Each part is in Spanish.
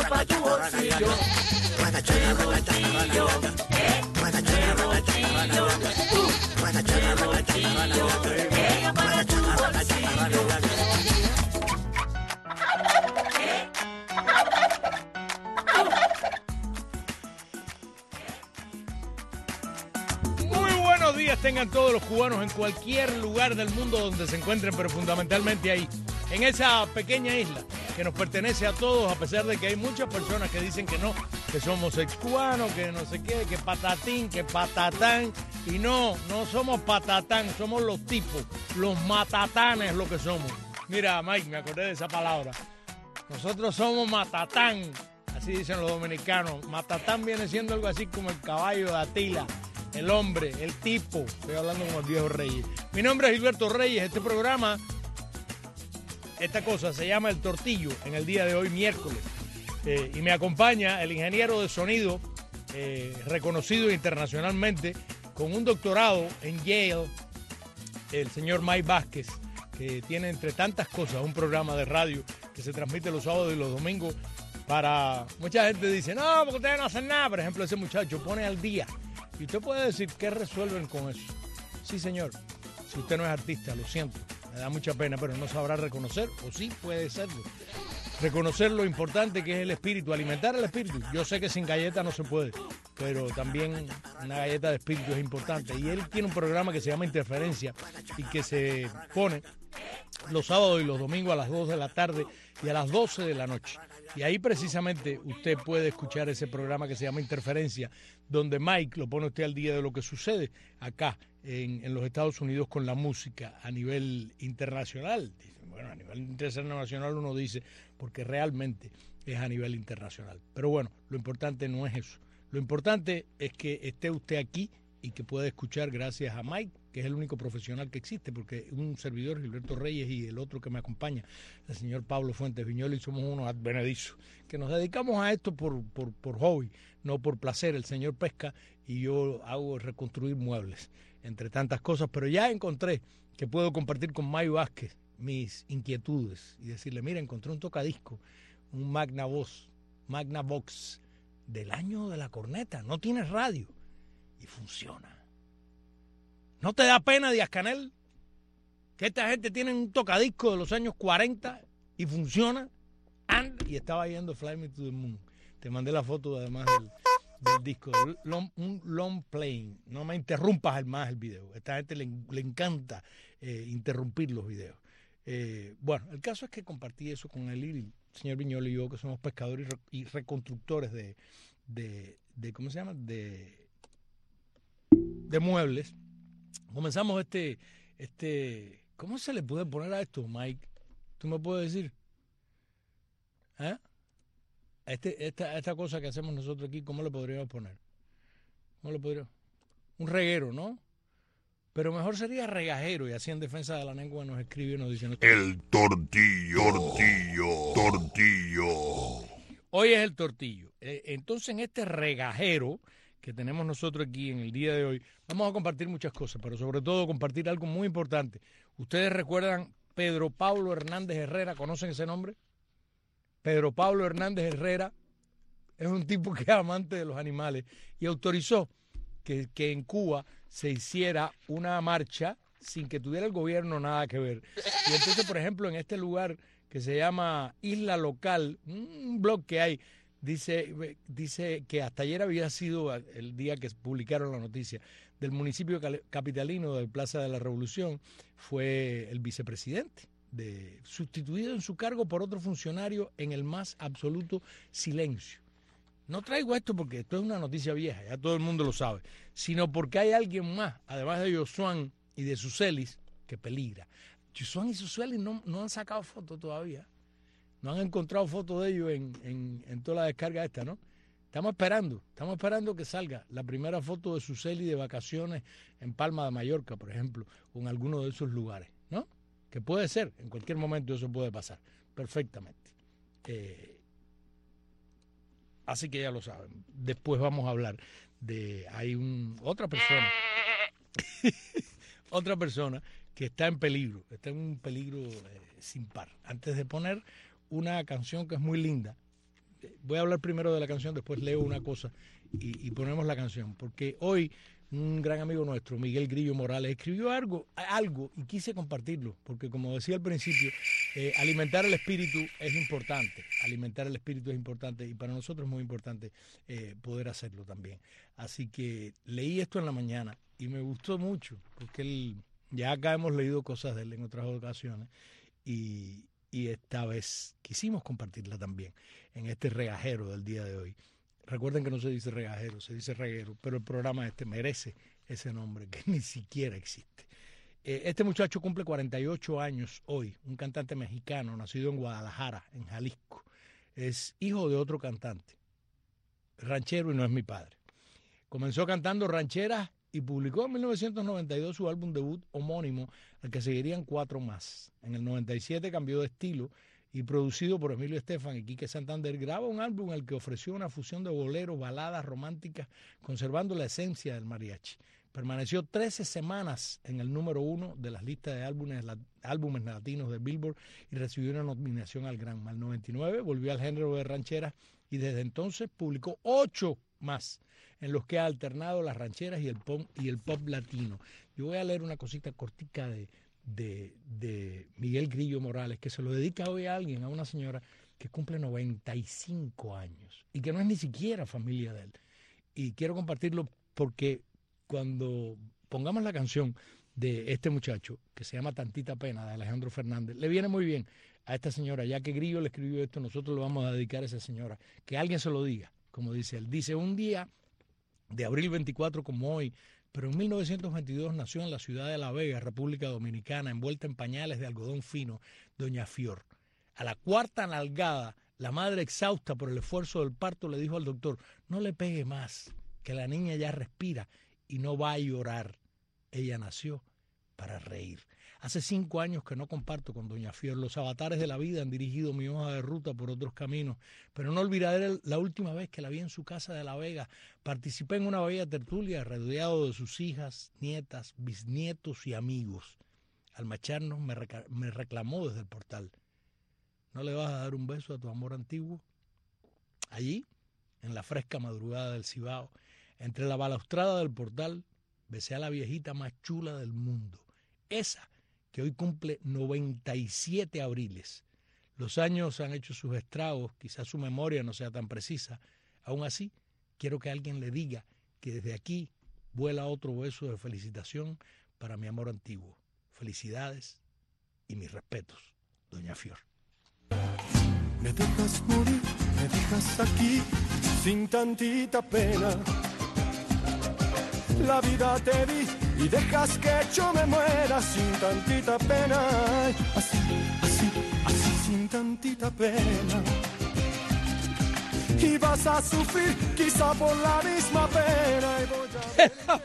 pa' tu bolsillo. Buenos días tengan todos los cubanos en cualquier lugar del mundo donde se encuentren, pero fundamentalmente ahí, en esa pequeña isla que nos pertenece a todos, a pesar de que hay muchas personas que dicen que no, que somos ex-cubanos, que no sé qué, que patatín, que patatán, y no somos patatán, somos los tipos, los matatanes lo que somos. Mira, Mike, me acordé de esa palabra. Nosotros somos matatán, así dicen los dominicanos. Matatán viene siendo algo así como el caballo de Atila. El hombre, el tipo. Estoy hablando como el viejo Reyes. Mi nombre es Gilberto Reyes. Este programa, esta cosa se llama El Tortillo en el día de hoy, miércoles. Y me acompaña el ingeniero de sonido, reconocido internacionalmente, con un doctorado en Yale, el señor Mike Vázquez, que tiene entre tantas cosas un programa de radio que se transmite los sábados y los domingos. Para mucha gente dice, no, porque ustedes no hacen nada. Por ejemplo, ese muchacho pone al día. Y usted puede decir, ¿qué resuelven con eso? Sí, señor. Si usted no es artista, lo siento. Me da mucha pena, pero no sabrá reconocer, o sí puede serlo. Reconocer lo importante que es el espíritu, alimentar el espíritu. Yo sé que sin galleta no se puede, pero también una galleta de espíritu es importante. Y él tiene un programa que se llama Interferencia y que se pone los sábados y los domingos a las 2 de la tarde y a las 12 de la noche. Y ahí precisamente usted puede escuchar ese programa que se llama Interferencia, donde Mike lo pone usted al día de lo que sucede acá en los Estados Unidos con la música a nivel internacional. Bueno, a nivel internacional uno dice, porque realmente es a nivel internacional. Pero bueno, lo importante no es eso. Lo importante es que esté usted aquí y que pueda escuchar gracias a Mike, que es el único profesional que existe, porque un servidor, Gilberto Reyes, y el otro que me acompaña, el señor Pablo Fuentes Viñola, y somos unos advenedizos, que nos dedicamos a esto por hobby, no por placer. El señor pesca y yo hago reconstruir muebles, entre tantas cosas, pero ya encontré que puedo compartir con Mike Vázquez mis inquietudes y decirle, mira, encontré un tocadisco, un Magnavox del año de la corneta, no tiene radio y funciona. ¿No te da pena, Díaz Canel, que esta gente tiene un tocadisco de los años 40 y funciona? Y estaba yendo Fly Me to the Moon. Te mandé la foto además del disco, un long playing. No me interrumpas más el video. A esta gente le encanta interrumpir los videos. Bueno, el caso es que compartí eso con él y el señor Viñola y yo, que somos pescadores y reconstructores de ¿cómo se llama? De muebles. Comenzamos ¿cómo se le puede poner a esto, Mike? ¿Tú me puedes decir? ¿Eh? Esta cosa que hacemos nosotros aquí, ¿cómo le podríamos poner? ¿Cómo le podríamos? Un reguero, ¿no? Pero mejor sería regajero, y así en defensa de la lengua nos escribe y nos dice... El tortillo. Hoy es el tortillo. Entonces, en este regajero que tenemos nosotros aquí en el día de hoy, vamos a compartir muchas cosas, pero sobre todo compartir algo muy importante. ¿Ustedes recuerdan Pedro Pablo Hernández Herrera? ¿Conocen ese nombre? Pedro Pablo Hernández Herrera es un tipo que es amante de los animales y autorizó que en Cuba se hiciera una marcha sin que tuviera el gobierno nada que ver. Y entonces, por ejemplo, en este lugar que se llama Isla Local, un blog que hay, dice que hasta ayer había sido el día que publicaron la noticia del municipio capitalino de Plaza de la Revolución, fue el vicepresidente, sustituido en su cargo por otro funcionario en el más absoluto silencio. No traigo esto porque esto es una noticia vieja, ya todo el mundo lo sabe, sino porque hay alguien más, además de Yosuan y de Sucelis, que peligra. Yosuan y Sucelis no han sacado fotos todavía. No han encontrado fotos de ellos en toda la descarga esta, ¿no? Estamos esperando que salga la primera foto de Sucelis de vacaciones en Palma de Mallorca, por ejemplo, o en alguno de esos lugares, ¿no? Que puede ser, en cualquier momento eso puede pasar, perfectamente. Así que ya lo saben. Después vamos a hablar otra persona, otra persona que está en un peligro sin par. Antes de poner una canción que es muy linda, voy a hablar primero de la canción, después leo una cosa y ponemos la canción, porque hoy un gran amigo nuestro, Miguel Grillo Morales, escribió algo y quise compartirlo, porque como decía al principio, alimentar el espíritu es importante, y para nosotros es muy importante poder hacerlo también. Así que leí esto en la mañana y me gustó mucho, porque ya acá hemos leído cosas de él en otras ocasiones y esta vez quisimos compartirla también en este regajero del día de hoy. Recuerden que no se dice regajero, se dice reguero, pero el programa merece ese nombre que ni siquiera existe. Este muchacho cumple 48 años hoy, un cantante mexicano nacido en Guadalajara, en Jalisco. Es hijo de otro cantante, ranchero, y no es mi padre. Comenzó cantando rancheras y publicó en 1992 su álbum debut homónimo, al que seguirían 4 más. En el 97 cambió de estilo y, producido por Emilio Estefan y Quique Santander, graba un álbum en el que ofreció una fusión de boleros, baladas románticas, conservando la esencia del mariachi. Permaneció 13 semanas en el número 1 de las listas de álbumes latinos de Billboard y recibió una nominación al Grammy. En el 99 volvió al género de rancheras y desde entonces publicó 8 más, en los que ha alternado las rancheras y el pop latino. Yo voy a leer una cosita cortica de Miguel Grillo Morales, que se lo dedica hoy a alguien, a una señora que cumple 95 años y que no es ni siquiera familia de él. Y quiero compartirlo porque cuando pongamos la canción de este muchacho, que se llama Tantita Pena, de Alejandro Fernández, le viene muy bien a esta señora, ya que Grillo le escribió esto, nosotros lo vamos a dedicar a esa señora, que alguien se lo diga, como dice él. Dice: un día de abril 24 como hoy, pero en 1922 nació en la ciudad de La Vega, República Dominicana, envuelta en pañales de algodón fino, doña Fior. A la 4ª nalgada, la madre, exhausta por el esfuerzo del parto, le dijo al doctor: no le pegue más, que la niña ya respira y no va a llorar. Ella nació para reír. Hace 5 años que no comparto con doña Fior. Los avatares de la vida han dirigido mi hoja de ruta por otros caminos, pero no olvidaré la última vez que la vi en su casa de La Vega. Participé en una bella tertulia rodeado de sus hijas, nietas, bisnietos y amigos. Al marcharnos me reclamó desde el portal: ¿no le vas a dar un beso a tu amor antiguo? Allí, en la fresca madrugada del Cibao, entre la balaustrada del portal, besé a la viejita más chula del mundo, esa que hoy cumple 97 abriles. Los años han hecho sus estragos, quizás su memoria no sea tan precisa. Aún así, quiero que alguien le diga que desde aquí vuela otro beso de felicitación para mi amor antiguo. Felicidades y mis respetos, doña Fior. Me dejas morir, me dejas aquí, sin tantita pena. La vida te di y dejas que yo me muera sin tantita pena. Así, así, así, sin tantita pena. Y vas a sufrir quizá por la misma pena. Y voy a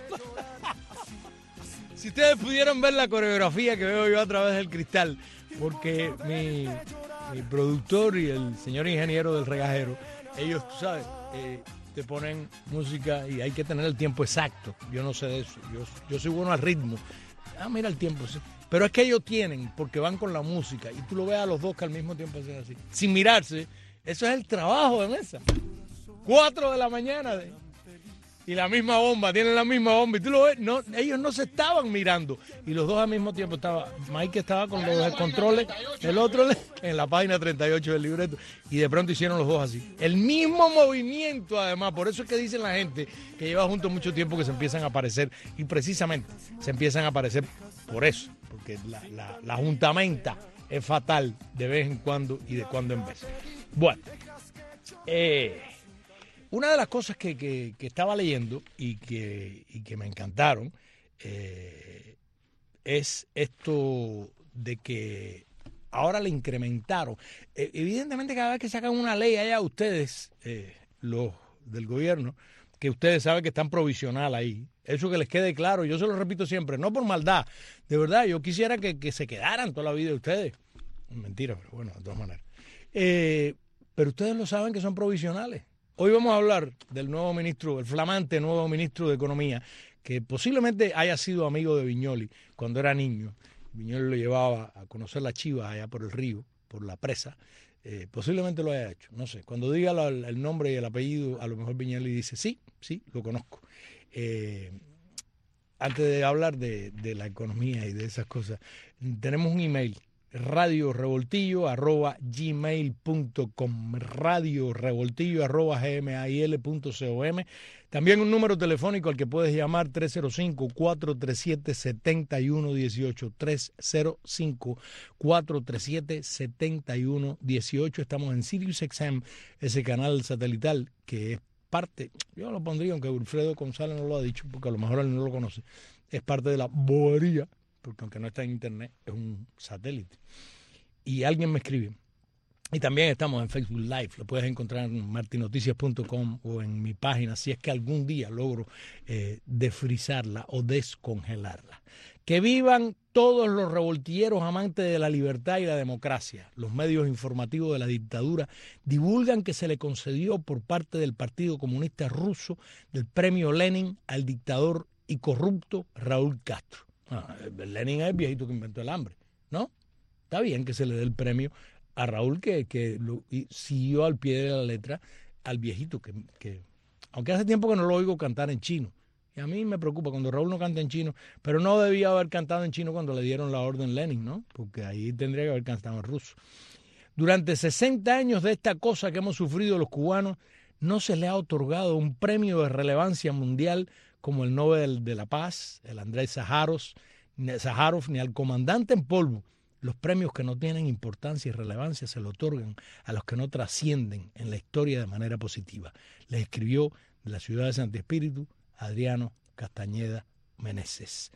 Si ustedes pudieran ver la coreografía que veo yo a través del cristal, porque mi productor y el señor ingeniero del regajero, ellos, tú sabes, te ponen música y hay que tener el tiempo exacto. Yo no sé de eso. Yo soy bueno al ritmo. Mira el tiempo, sí. Pero es que ellos tienen, porque van con la música, y tú lo ves a los dos que al mismo tiempo hacen así, sin mirarse. Eso es el trabajo de mesa. 4 de la mañana y la misma bomba, tienen la misma bomba, y tú lo ves, no, ellos no se estaban mirando, y los dos al mismo tiempo Mike estaba con los controles, el otro en la página 38 del libreto, y de pronto hicieron los dos así, el mismo movimiento además. Por eso es que dicen la gente que lleva juntos mucho tiempo que se empiezan a aparecer, y precisamente se empiezan a aparecer por eso, porque la juntamenta es fatal de vez en cuando y de cuando en vez. Bueno, una de las cosas que estaba leyendo y que me encantaron es esto de que ahora le incrementaron. Evidentemente, cada vez que sacan una ley allá ustedes, los del gobierno, que ustedes saben que están provisional ahí, eso que les quede claro, yo se lo repito siempre, no por maldad, de verdad, yo quisiera que se quedaran toda la vida ustedes. Mentira, pero bueno, de todas maneras. Pero ustedes lo saben que son provisionales. Hoy vamos a hablar del nuevo ministro, el flamante nuevo ministro de Economía, que posiblemente haya sido amigo de Viñoly cuando era niño. Viñoly lo llevaba a conocer la chiva allá por el río, por la presa, Posiblemente lo haya hecho, no sé. Cuando diga el nombre y el apellido, a lo mejor Viñelli dice, sí, lo conozco. Antes de hablar de la economía y de esas cosas, tenemos un email, radiorevoltillo@gmail.com, radiorevoltillo@gmail.com. También un número telefónico al que puedes llamar, 305-437-7118, 305-437-7118. Estamos en SiriusXM, ese canal satelital que es parte, yo lo pondría, aunque Wilfredo González no lo ha dicho, porque a lo mejor él no lo conoce, es parte de la bobería, porque aunque no está en internet, es un satélite. Y alguien me escribe, y también estamos en Facebook Live, lo puedes encontrar en martinoticias.com o en mi página, si es que algún día logro desfrizarla o descongelarla. Que vivan todos los revoltilleros amantes de la libertad y la democracia. Los medios informativos de la dictadura divulgan que se le concedió por parte del Partido Comunista Ruso del premio Lenin al dictador y corrupto Raúl Castro. Lenin es el viejito que inventó el hambre, ¿no? Está bien que se le dé el premio a Raúl que lo siguió al pie de la letra al viejito que aunque hace tiempo que no lo oigo cantar en chino. Y a mí me preocupa cuando Raúl no canta en chino, pero no debía haber cantado en chino cuando le dieron la orden Lenin, ¿no? Porque ahí tendría que haber cantado en ruso. Durante 60 años de esta cosa que hemos sufrido los cubanos, no se le ha otorgado un premio de relevancia mundial como el Nobel de la Paz, el Andrés Sájarov, ni al comandante en polvo. Los premios que no tienen importancia y relevancia se le otorgan a los que no trascienden en la historia de manera positiva. Les escribió de la ciudad de Santi Espíritu Adriano Castañeda Meneses.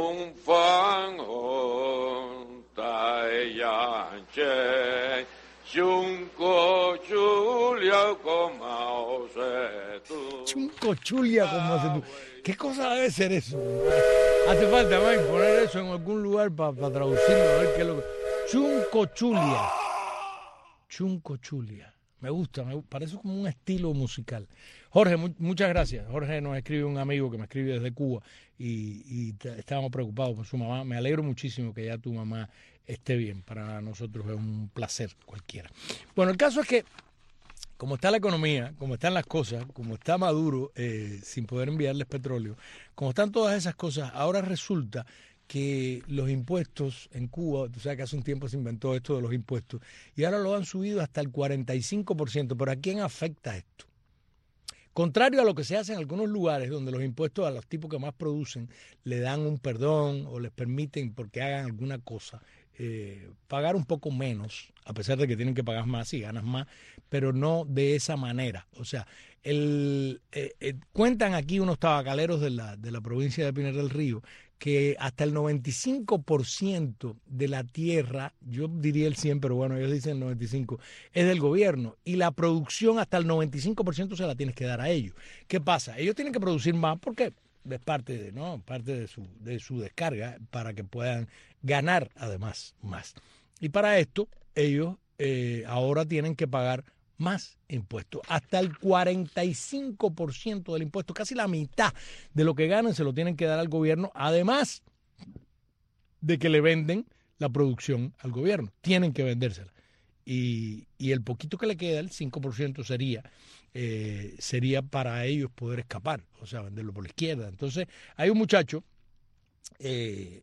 Chunco chulia como hace tú. ¿Qué cosa debe ser eso? Hace falta, Mike, poner eso en algún lugar para traducirlo, a ver qué es lo que... Chunco chulia. Chunco chulia. Me gusta, parece como un estilo musical. Jorge, muchas gracias. Jorge nos escribe un amigo que me escribe desde Cuba y estábamos preocupados por su mamá. Me alegro muchísimo que ya tu mamá esté bien. Para nosotros es un placer cualquiera. Bueno, el caso es que como está la economía, como están las cosas, como está Maduro sin poder enviarles petróleo, como están todas esas cosas, ahora resulta que los impuestos en Cuba, tú sabes que hace un tiempo se inventó esto de los impuestos, y ahora lo han subido hasta el 45%. ¿Pero a quién afecta esto? Contrario a lo que se hace en algunos lugares donde los impuestos a los tipos que más producen le dan un perdón o les permiten, porque hagan alguna cosa, pagar un poco menos, a pesar de que tienen que pagar más y ganas más, pero no de esa manera. O sea, cuentan aquí unos tabacaleros de la provincia de Pinar del Río que hasta el 95% de la tierra, yo diría el 100, pero bueno, ellos dicen el 95%, es del gobierno, y la producción hasta el 95% se la tienes que dar a ellos. ¿Qué pasa? Ellos tienen que producir más porque es parte de su descarga para que puedan ganar además más. Y para esto ellos ahora tienen que pagar más impuestos, hasta el 45% del impuesto, casi la mitad de lo que ganan se lo tienen que dar al gobierno, además de que le venden la producción al gobierno, tienen que vendérsela. Y el poquito que le queda, el 5%, sería para ellos poder escapar, o sea, venderlo por la izquierda. Entonces, hay un muchacho que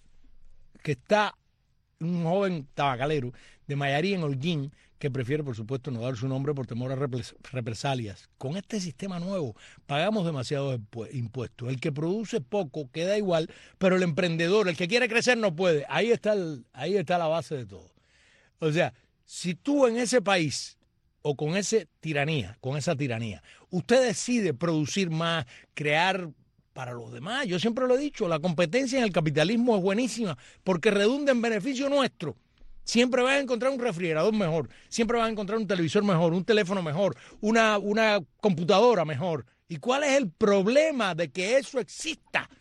está, un joven tabacalero de Mayarí en Holguín, que prefiere, por supuesto, no dar su nombre por temor a represalias. Con este sistema nuevo pagamos demasiados impuestos. El que produce poco queda igual, pero el emprendedor, el que quiere crecer, no puede. Ahí está la base de todo. O sea, si tú en ese país o con esa tiranía, usted decide producir más, crear para los demás, yo siempre lo he dicho, la competencia en el capitalismo es buenísima porque redunda en beneficio nuestro. Siempre vas a encontrar un refrigerador mejor, siempre vas a encontrar un televisor mejor, un teléfono mejor, una computadora mejor. ¿Y cuál es el problema de que eso exista?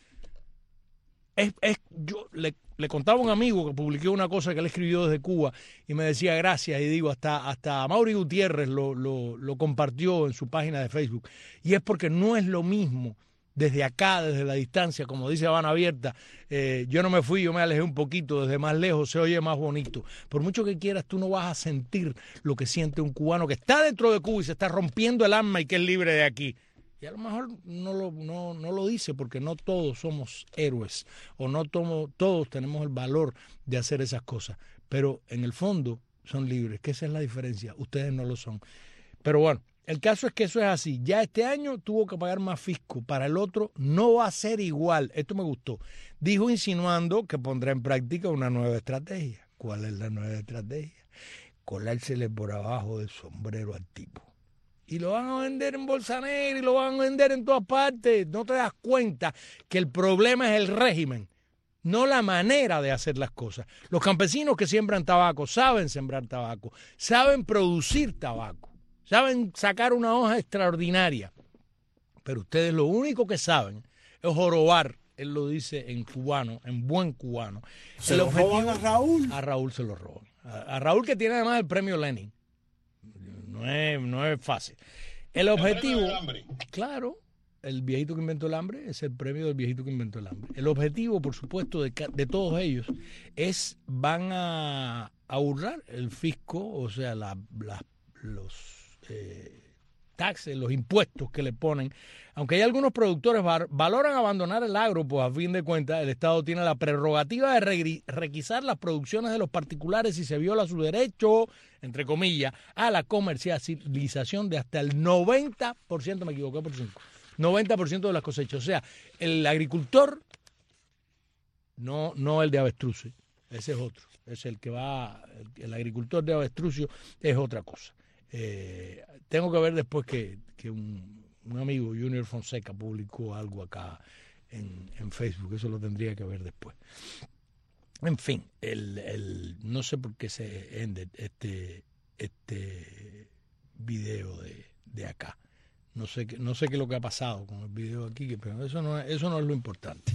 Yo le contaba a un amigo que publiqué una cosa que él escribió desde Cuba y me decía gracias, y digo, hasta Mauri Gutiérrez lo compartió en su página de Facebook. Y es porque no es lo mismo desde acá, desde la distancia, como dice Habana Abierta, yo no me fui, yo me alejé un poquito, desde más lejos se oye más bonito. Por mucho que quieras, tú no vas a sentir lo que siente un cubano que está dentro de Cuba y se está rompiendo el alma y que es libre de aquí. Y a lo mejor no lo dice porque no todos somos héroes o no todos tenemos el valor de hacer esas cosas. Pero en el fondo son libres, que esa es la diferencia. Ustedes no lo son. Pero bueno, el caso es que eso es así. Ya este año tuvo que pagar más fisco. Para el otro no va a ser igual. Esto me gustó. Dijo insinuando que pondrá en práctica una nueva estrategia. ¿Cuál es la nueva estrategia? Colársele por abajo del sombrero al tipo. Y lo van a vender en bolsa negra y lo van a vender en todas partes. No te das cuenta que el problema es el régimen, no la manera de hacer las cosas. Los campesinos que siembran tabaco saben sembrar tabaco, saben producir tabaco, saben sacar una hoja extraordinaria. Pero ustedes lo único que saben es jorobar. Él lo dice en cubano, en buen cubano. ¿Se lo roban a Raúl? A Raúl se lo roban. A Raúl, que tiene además el premio Lenin. No es fácil. El objetivo, claro, el viejito que inventó el hambre es el premio del viejito que inventó el hambre. El objetivo, por supuesto, de todos ellos van a burlar el fisco, o sea, los taxes, los impuestos que le ponen. Aunque hay algunos productores valoran abandonar el agro, pues a fin de cuentas el Estado tiene la prerrogativa de requisar las producciones de los particulares si se viola su derecho, entre comillas, a la comercialización de hasta el 90%, me equivoqué por 5, 90% de las cosechas. O sea, el agricultor, no el de avestruces, ese es otro, es el que va, el agricultor de avestrucio es otra cosa. Tengo que ver después que un amigo, Junior Fonseca, publicó algo acá en Facebook, eso lo tendría que ver después. En fin, no sé por qué se ende este video de acá. No sé qué es lo que ha pasado con el video aquí, pero eso no es lo importante.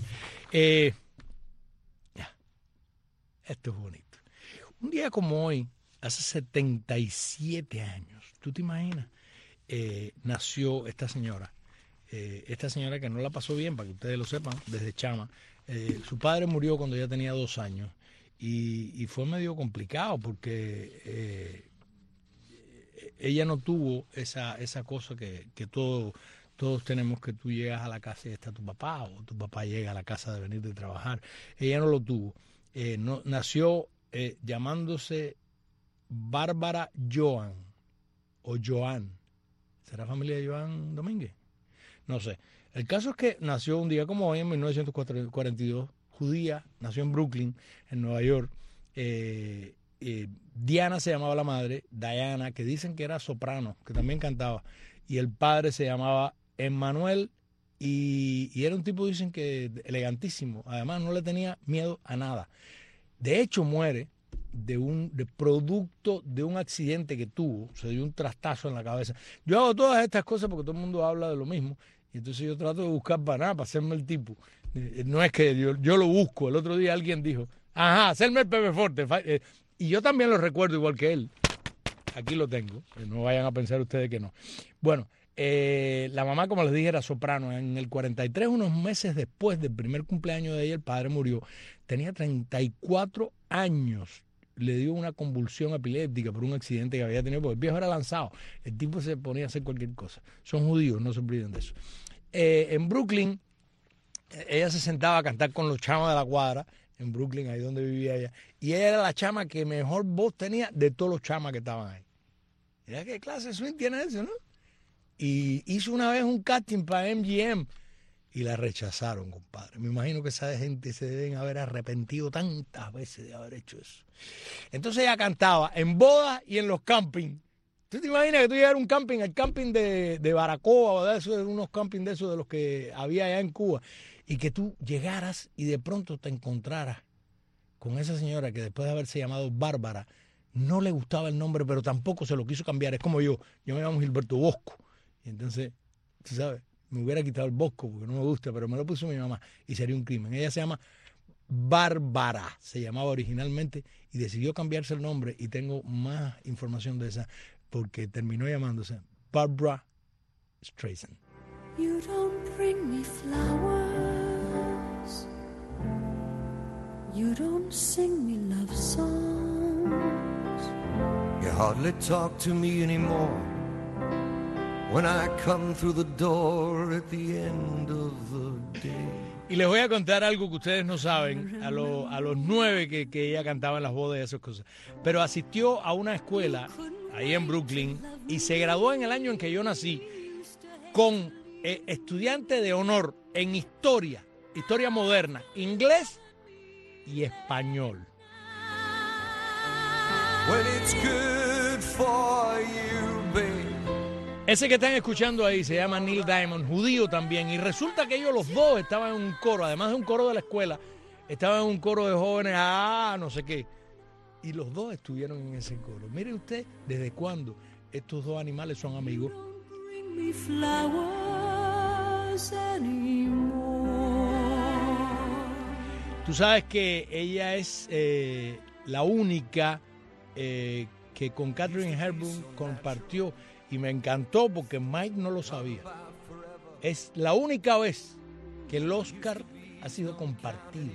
Esto es bonito. Un día como hoy, hace 77 años, ¿tú te imaginas? Nació esta señora que no la pasó bien, para que ustedes lo sepan, desde chama. Su padre murió cuando ella tenía 2 años y fue medio complicado porque ella no tuvo esa cosa que todos tenemos, que tú llegas a la casa y está tu papá, o tu papá llega a la casa de venir de trabajar. Ella no lo tuvo. Nació llamándose Bárbara Joan o Joan. ¿Será familia de Joan Domínguez? No sé. El caso es que nació un día como hoy, en 1942, judía, nació en Brooklyn, en Nueva York. Diana se llamaba la madre, Diana, que dicen que era soprano, que también cantaba, y el padre se llamaba Emmanuel, y era un tipo, dicen que elegantísimo, además no le tenía miedo a nada. De hecho muere de producto de un accidente que tuvo, se dio un trastazo en la cabeza. Yo hago todas estas cosas porque todo el mundo habla de lo mismo, y entonces yo trato de buscar para nada, para hacerme el tipo. No es que yo lo busco. El otro día alguien dijo, hacerme el Pepe Forte, y yo también lo recuerdo igual que él. Aquí lo tengo, no vayan a pensar ustedes que no. Bueno, la mamá, como les dije, era soprano. En el 43, unos meses después del primer cumpleaños de ella, el padre murió. Tenía 34 años. Le dio una convulsión epiléptica por un accidente que había tenido, porque el viejo era lanzado. El tipo se ponía a hacer cualquier cosa. Son judíos, no se olviden de eso. En Brooklyn, ella se sentaba a cantar con los chamas de la cuadra, en Brooklyn, ahí donde vivía ella. Y ella era la chama que mejor voz tenía de todos los chamas que estaban ahí. Mira qué clase de swing tiene eso, ¿no? Y hizo una vez un casting para MGM y la rechazaron, compadre. Me imagino que esa gente se deben haber arrepentido tantas veces de haber hecho eso. Entonces ella cantaba en bodas y en los campings. ¿Tú te imaginas que tú llegaras a un camping, el camping de Baracoa, o de esos, unos campings de esos de los que había allá en Cuba, y que tú llegaras y de pronto te encontraras con esa señora que después de haberse llamado Bárbara, no le gustaba el nombre, pero tampoco se lo quiso cambiar? Es como yo me llamo Gilberto Bosco. Y entonces, tú sabes, me hubiera quitado el Bosco porque no me gusta, pero me lo puso mi mamá y sería un crimen. Ella se llama Bárbara, se llamaba originalmente, y decidió cambiarse el nombre, y tengo más información de esa porque terminó llamándose Barbra Streisand. You don't bring me flowers. You don't sing me love songs. You hardly talk to me anymore when I come through the door at the end of the day. Y les voy a contar algo que ustedes no saben, a los 9 que ella cantaba en las bodas y esas cosas. Pero asistió a una escuela ahí en Brooklyn y se graduó en el año en que yo nací con estudiante de honor en historia moderna, inglés y español. When it's good for you, babe. Ese que están escuchando ahí se llama Neil Diamond, judío también, y resulta que ellos los dos estaban en un coro, además de un coro de la escuela, estaban en un coro de jóvenes, no sé qué, y los dos estuvieron en ese coro. Mire usted, ¿desde cuándo estos dos animales son amigos? Tú sabes que ella es la única que con Katharine Hepburn compartió. Y me encantó porque Mike no lo sabía. Es la única vez que el Oscar ha sido compartido.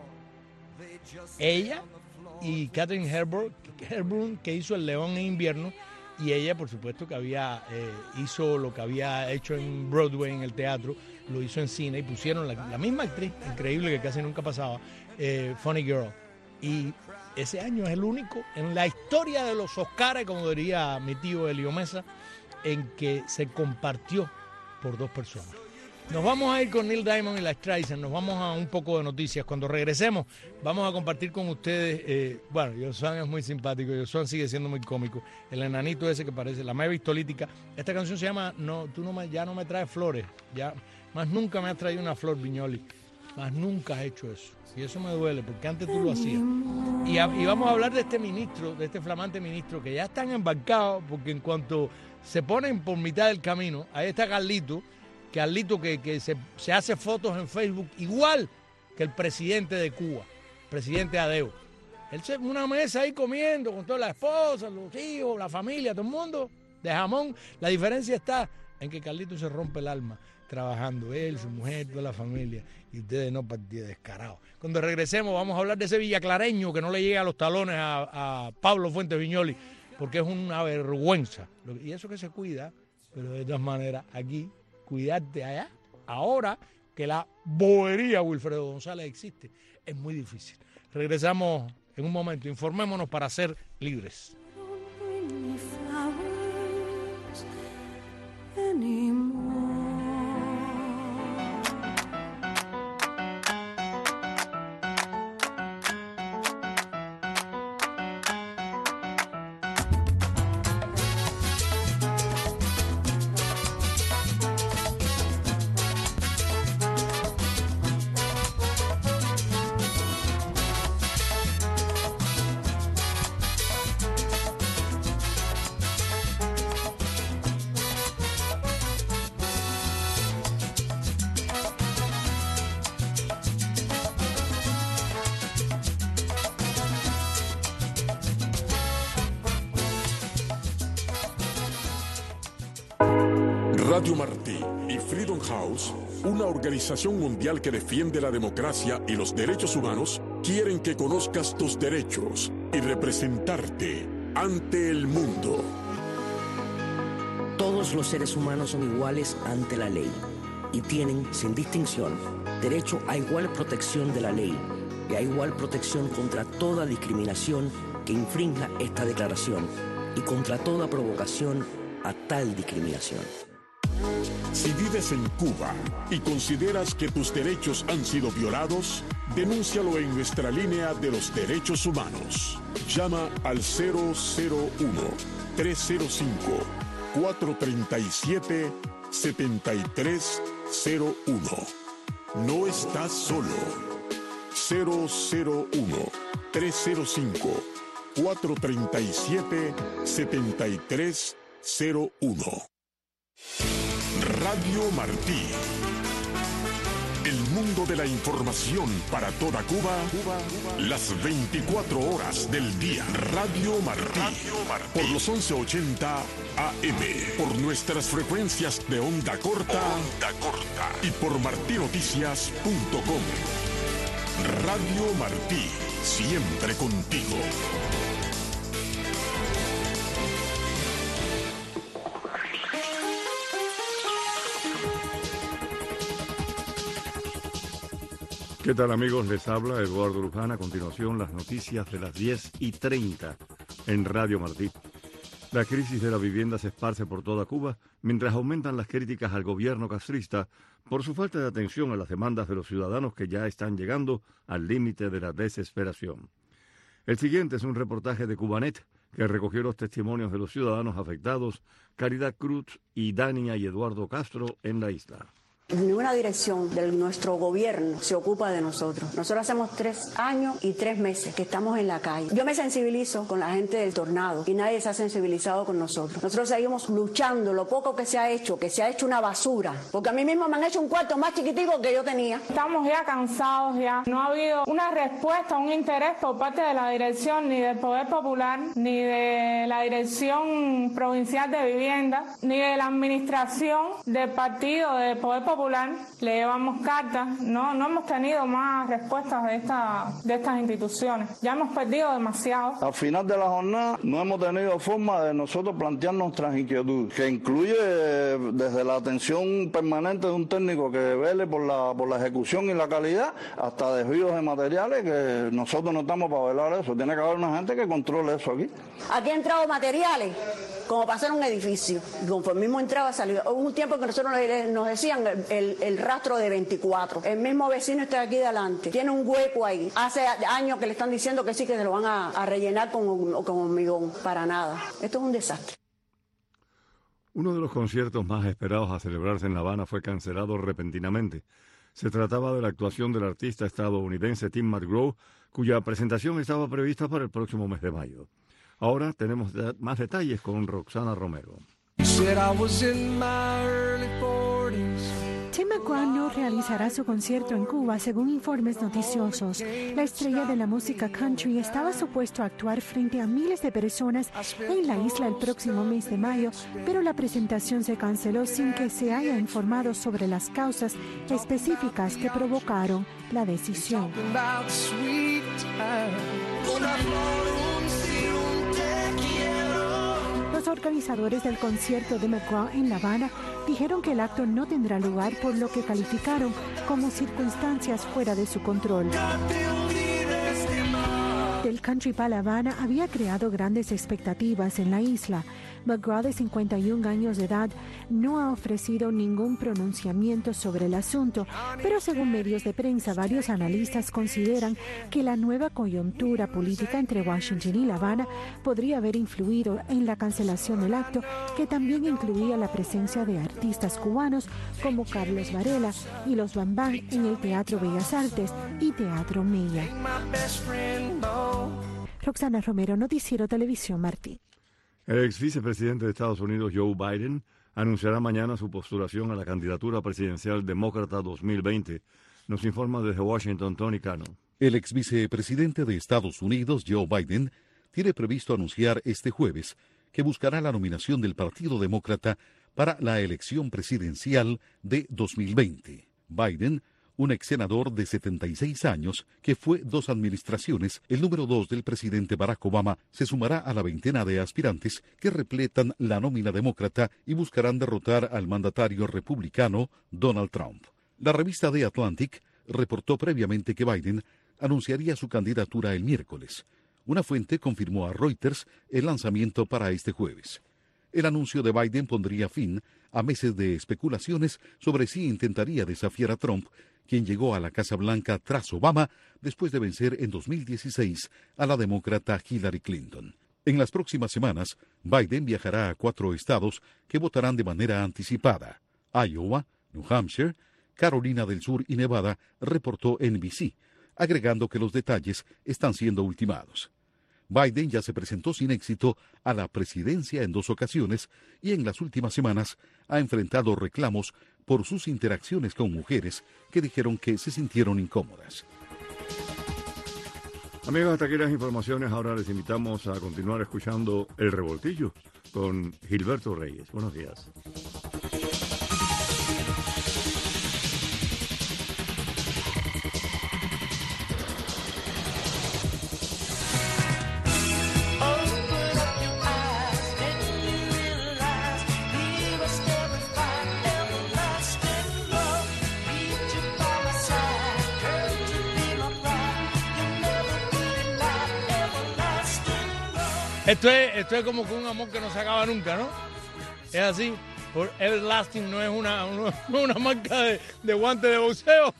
Ella y Katharine Hepburn, que hizo El León en Invierno, y ella, por supuesto, que hizo lo que había hecho en Broadway, en el teatro, lo hizo en cine, y pusieron la misma actriz, increíble, que casi nunca pasaba, Funny Girl. Y ese año es el único en la historia de los Oscars, como diría mi tío Elio Mesa, en que se compartió por dos personas. Nos vamos a ir con Neil Diamond y la Streisand, nos vamos a un poco de noticias. Cuando regresemos vamos a compartir con ustedes, Josuan es muy simpático, Josuan sigue siendo muy cómico, el enanito ese que parece, la Mary Tolítica. Esta canción se llama Ya no me traes flores, ya más nunca me has traído una flor, Viñoli, más nunca has hecho eso. Y eso me duele, porque antes tú lo hacías. Y vamos a hablar de este ministro, de este flamante ministro, que ya están embarcados, porque en cuanto se ponen por mitad del camino, ahí está Carlito que se hace fotos en Facebook, igual que el presidente de Cuba, presidente Adeo. Él se en una mesa ahí comiendo con toda la esposa, los hijos, la familia, todo el mundo, de jamón. La diferencia está en que Carlito se rompe el alma trabajando, él, su mujer, toda la familia, y ustedes no partidos descarados. Cuando regresemos vamos a hablar de ese villaclareño que no le llega a los talones a Pablo Fuentes Viñoli, porque es una vergüenza. Y eso que se cuida, pero de todas maneras, aquí, cuidarte allá, ahora que la bobería Wilfredo González existe, es muy difícil. Regresamos en un momento, informémonos para ser libres. Radio Martí y Freedom House, una organización mundial que defiende la democracia y los derechos humanos, quieren que conozcas tus derechos y representarte ante el mundo. Todos los seres humanos son iguales ante la ley y tienen, sin distinción, derecho a igual protección de la ley y a igual protección contra toda discriminación que infrinja esta declaración y contra toda provocación a tal discriminación. Si vives en Cuba y consideras que tus derechos han sido violados, denúncialo en nuestra línea de los derechos humanos. Llama al 001-305-437-7301. No estás solo. 001-305-437-7301. Radio Martí, el mundo de la información para toda Cuba, las 24 horas del día. Radio Martí, por los 1180 AM, por nuestras frecuencias de onda corta y por martinoticias.com. Radio Martí, siempre contigo. ¿Qué tal, amigos? Les habla Eduardo Luján. A continuación, las noticias de las 10:30 en Radio Martí. La crisis de la vivienda se esparce por toda Cuba, mientras aumentan las críticas al gobierno castrista por su falta de atención a las demandas de los ciudadanos que ya están llegando al límite de la desesperación. El siguiente es un reportaje de Cubanet, que recogió los testimonios de los ciudadanos afectados, Caridad Cruz y Dania y Eduardo Castro, en la isla. Ninguna dirección de nuestro gobierno se ocupa de nosotros. Nosotros hacemos 3 años y 3 meses que estamos en la calle. Yo me sensibilizo con la gente del tornado y nadie se ha sensibilizado con nosotros. Nosotros seguimos luchando, lo poco que se ha hecho una basura. Porque a mí mismo me han hecho un cuarto más chiquitico que yo tenía. Estamos ya cansados ya. No ha habido una respuesta, un interés por parte de la dirección, ni del Poder Popular, ni de la Dirección Provincial de Vivienda, ni de la Administración del Partido del Poder Popular. Le llevamos cartas, no hemos tenido más respuestas de estas instituciones. Ya hemos perdido demasiado. Al final de la jornada no hemos tenido forma de nosotros plantear nuestras inquietudes, que incluye desde la atención permanente de un técnico que vele por la ejecución y la calidad, hasta desvíos de materiales, que nosotros no estamos para velar eso. Tiene que haber una gente que controle eso aquí. Aquí han entrado materiales como para hacer un edificio. Y conforme mismo entraba, salía. Hubo un tiempo que nosotros nos decían el rastro de 24. El mismo vecino está aquí delante. Tiene un hueco ahí. Hace años que le están diciendo que sí, que se lo van a rellenar con hormigón. Para nada. Esto es un desastre. Uno de los conciertos más esperados a celebrarse en La Habana fue cancelado repentinamente. Se trataba de la actuación del artista estadounidense Tim McGraw, cuya presentación estaba prevista para el próximo mes de mayo. Ahora tenemos más detalles con Roxana Romero. Tim McGraw no realizará su concierto en Cuba, según informes noticiosos. La estrella de la música country estaba supuesto a actuar frente a miles de personas en la isla el próximo mes de mayo, pero la presentación se canceló sin que se haya informado sobre las causas específicas que provocaron la decisión. Los organizadores del concierto de McGraw en La Habana dijeron que el acto no tendrá lugar por lo que calificaron como circunstancias fuera de su control. El country para La Habana había creado grandes expectativas en la isla. McGraw, de 51 años de edad, no ha ofrecido ningún pronunciamiento sobre el asunto, pero según medios de prensa, varios analistas consideran que la nueva coyuntura política entre Washington y La Habana podría haber influido en la cancelación del acto, que también incluía la presencia de artistas cubanos como Carlos Varela y los Bambán en el Teatro Bellas Artes y Teatro Mella. Roxana Romero, Noticiero Televisión Martí. El ex vicepresidente de Estados Unidos, Joe Biden, anunciará mañana su postulación a la candidatura presidencial demócrata 2020. Nos informa desde Washington, Tony Cano. El ex vicepresidente de Estados Unidos, Joe Biden, tiene previsto anunciar este jueves que buscará la nominación del Partido Demócrata para la elección presidencial de 2020. Biden, un ex senador de 76 años que fue 2 administraciones, el número 2 del presidente Barack Obama, se sumará a la veintena de aspirantes que repletan la nómina demócrata y buscarán derrotar al mandatario republicano Donald Trump. La revista The Atlantic reportó previamente que Biden anunciaría su candidatura el miércoles. Una fuente confirmó a Reuters el lanzamiento para este jueves. El anuncio de Biden pondría fin a meses de especulaciones sobre si intentaría desafiar a Trump, quien llegó a la Casa Blanca tras Obama después de vencer en 2016 a la demócrata Hillary Clinton. En las próximas semanas, Biden viajará a 4 estados que votarán de manera anticipada: Iowa, New Hampshire, Carolina del Sur y Nevada, reportó NBC, agregando que los detalles están siendo ultimados. Biden ya se presentó sin éxito a la presidencia en 2 ocasiones y en las últimas semanas ha enfrentado reclamos por sus interacciones con mujeres que dijeron que se sintieron incómodas. Amigos, hasta aquí las informaciones. Ahora les invitamos a continuar escuchando El Revoltillo con Gilberto Reyes. Buenos días. Esto es como que un amor que no se acaba nunca, ¿no? Es así. Por Everlasting no es una marca de guante de boxeo.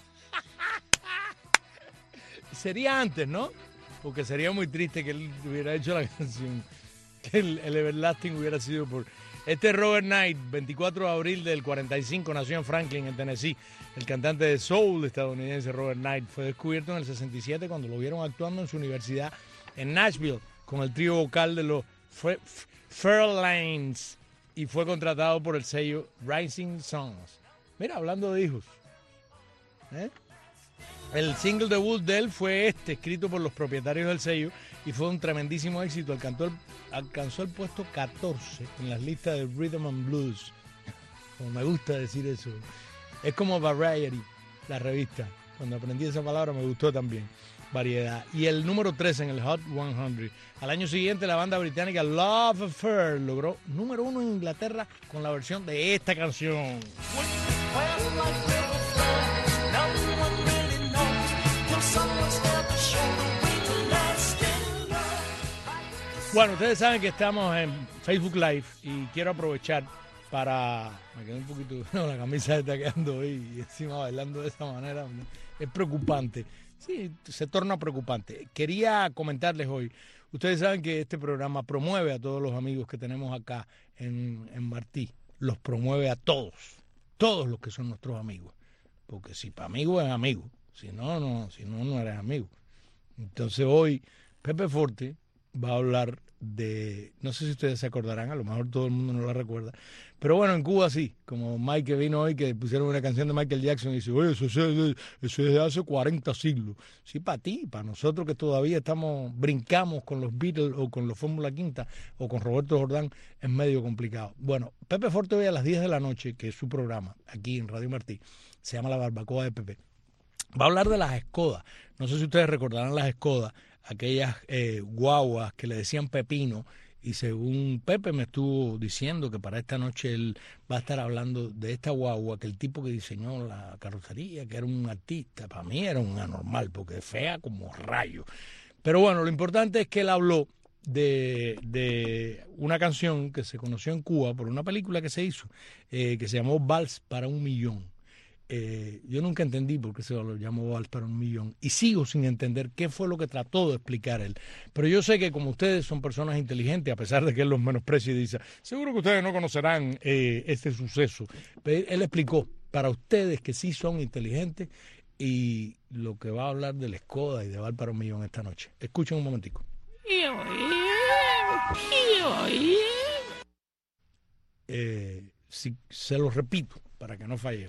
Sería antes, ¿no? Porque sería muy triste que él hubiera hecho la canción. Que el Everlasting hubiera sido por... Este es Robert Knight, 24 de abril del 45, nació en Franklin, en Tennessee. El cantante de soul estadounidense Robert Knight fue descubierto en el 67 cuando lo vieron actuando en su universidad en Nashville con el trío vocal de los Fairlanes y fue contratado por el sello Rising Sons. Mira, hablando de hijos. El single debut de él fue escrito por los propietarios del sello y fue un tremendísimo éxito. Alcanzó el puesto 14 en las listas de Rhythm and Blues. Como me gusta decir eso. Es como Variety, la revista. Cuando aprendí esa palabra me gustó también. Variedad. Y el número 13 en el Hot 100. Al año siguiente, la banda británica Love Affair logró número 1 en Inglaterra con la versión de esta canción. Bueno, ustedes saben que estamos en Facebook Live y quiero aprovechar para... Me quedé un poquito... No, la camisa está quedando hoy y encima bailando de esa manera. Es preocupante. Sí, se torna preocupante. Quería comentarles hoy, ustedes saben que este programa promueve a todos los amigos que tenemos acá en Martí. Los promueve a todos los que son nuestros amigos. Porque si para amigo es amigo, si no eres amigo. Entonces hoy Pepe Forte va a hablar de, no sé si ustedes se acordarán, a lo mejor todo el mundo no lo recuerda, pero bueno, en Cuba sí, como Mike que vino hoy, que pusieron una canción de Michael Jackson y dice, oye, eso es de hace 40 siglos. Sí, para ti, para nosotros que todavía brincamos con los Beatles o con los Fórmula Quinta o con Roberto Jordán, es medio complicado. Bueno, Pepe Forte hoy a las 10 de la noche, que es su programa, aquí en Radio Martí, se llama La Barbacoa de Pepe, va a hablar de las Skoda. No sé si ustedes recordarán las Skoda, aquellas guaguas que le decían Pepino, y según Pepe me estuvo diciendo que para esta noche él va a estar hablando de esta guagua, que el tipo que diseñó la carrocería, que era un artista, para mí era un anormal, porque es fea como rayo. Pero bueno, lo importante es que él habló de una canción que se conoció en Cuba por una película que se hizo, que se llamó Vals para un Millón. Yo nunca entendí por qué se lo llamó Vals para un Millón y sigo sin entender qué fue lo que trató de explicar él. Pero yo sé que como ustedes son personas inteligentes, a pesar de que él los menosprecia y dice, seguro que ustedes no conocerán este suceso. Pero él explicó para ustedes que sí son inteligentes y lo que va a hablar de la Skoda y de Vals para un Millón esta noche. Escuchen un momentico. Si, se lo repito para que no falle.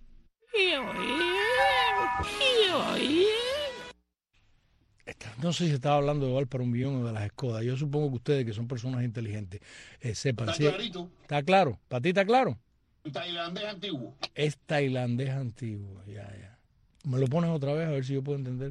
No sé si estaba hablando de Vals para un Millón o de las Skoda. Yo supongo que ustedes, que son personas inteligentes, sepan. Está clarito. ¿Está claro? ¿Para ti está claro? Tailandés antiguo. Es tailandés antiguo, ya. ¿Me lo pones otra vez a ver si yo puedo entender?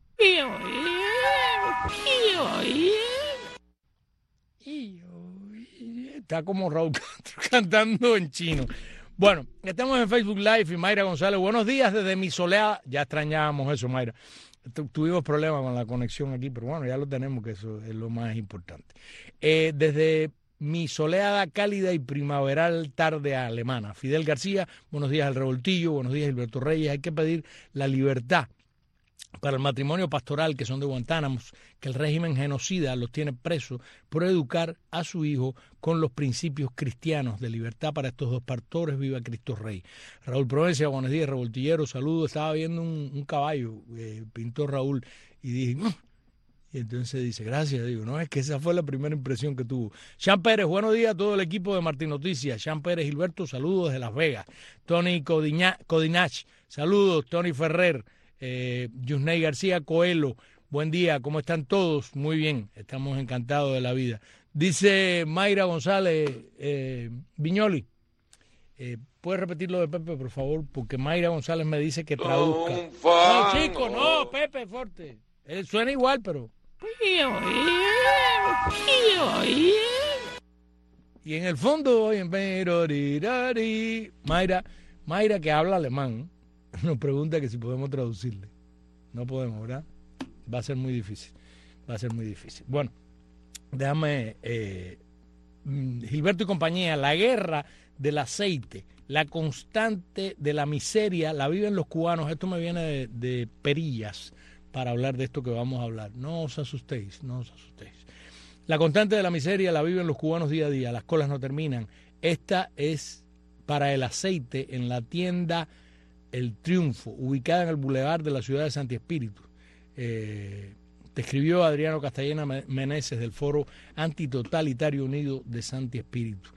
Está como Raúl Castro cantando en chino. Bueno, estamos en Facebook Live y Mayra González. Buenos días desde mi soleada. Ya extrañábamos eso, Mayra. Tuvimos problemas con la conexión aquí, pero bueno, ya lo tenemos, que eso es lo más importante. Desde mi soleada, cálida y primaveral tarde alemana. Fidel García, buenos días al Revoltillo, buenos días Gilberto Reyes. Hay que pedir la libertad para el matrimonio pastoral, que son de Guantánamo, que el régimen genocida los tiene presos por educar a su hijo con los principios cristianos de libertad para estos dos pastores. Viva Cristo Rey. Raúl Provencia, buenos días, revoltillero, saludos. Estaba viendo un caballo, pintó Raúl, y dije, Y entonces dice, gracias, digo, no, es que esa fue la primera impresión que tuvo. Sean Pérez, buenos días a todo el equipo de Martín Noticias. Sean Pérez, Gilberto, saludos desde Las Vegas. Tony Codinach, saludos. Tony Ferrer, Yusney García Coelho, buen día, ¿cómo están todos? Muy bien, estamos encantados de la vida. Dice Mayra González Viñoli, ¿puedes repetir lo de Pepe, por favor? Porque Mayra González me dice que traduzca. No, chico, no, Pepe, fuerte. Suena igual, pero... Y en el fondo, Mayra, que habla alemán, nos pregunta que si podemos traducirle. No podemos, ¿verdad? Va a ser muy difícil. Bueno, déjame... Gilberto y compañía, la guerra del aceite, la constante de la miseria, la viven los cubanos. Esto me viene de Perillas, para hablar de esto que vamos a hablar. No os asustéis. La constante de la miseria la viven los cubanos día a día, las colas no terminan. Esta es para el aceite en la tienda El Triunfo, ubicada en el bulevar de la ciudad de Santi Espíritu. Te escribió Adriano Castellana Meneses del Foro Antitotalitario Unido de Santi Espíritu.